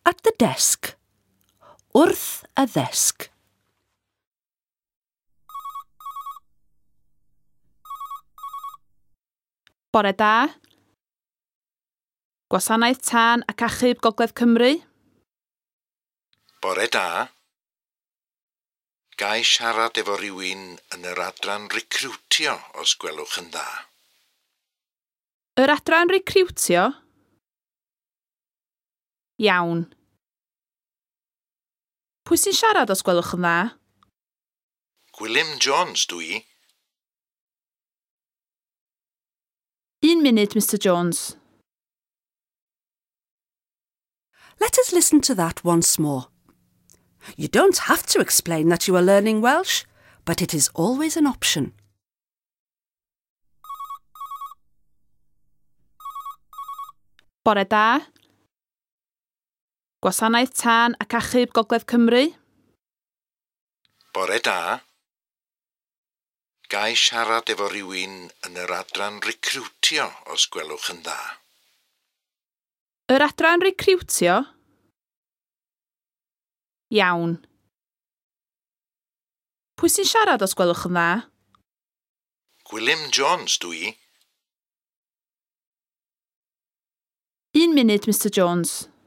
at the desk. Wrth y ddesg. Bore da. Gwasanaeth Tân ac Achub Gogledd Cymru. Bore da. Gai siarad efo rywun yn yr adran recriwtio os gwelwch yn dda. Yr adran recriwtio? Iawn. Pwy sy'n siarad os gwelwch yn dda? Gwilym Jones dwi. 1 munud, Mr Jones. Let us listen to that once more. You don't have to explain that you are learning Welsh, but it is always an option. Bore da. Gwasanaeth Tân ac Achub Gogledd Cymru. Bore da. Gai siarad efo rywun yn yr adran recriwtio os gwelwch yn dda. Yr adran recriwtio? Iawn. Pwy sy'n siarad os gwelwch yn dda? Gwilym Jones dwi. 1 munud, Mr Jones.